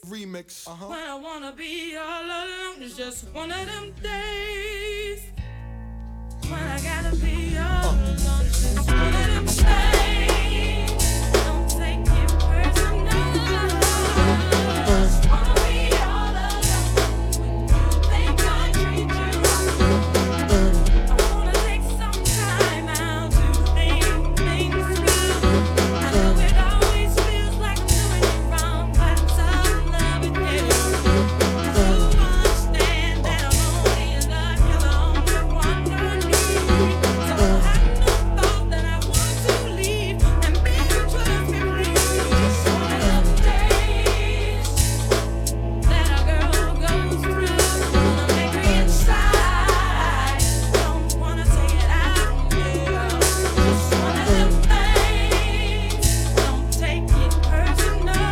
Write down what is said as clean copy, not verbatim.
remix. When I wanna be all alone, it's just one of them days. When I gotta be all alone, it's just one of them days.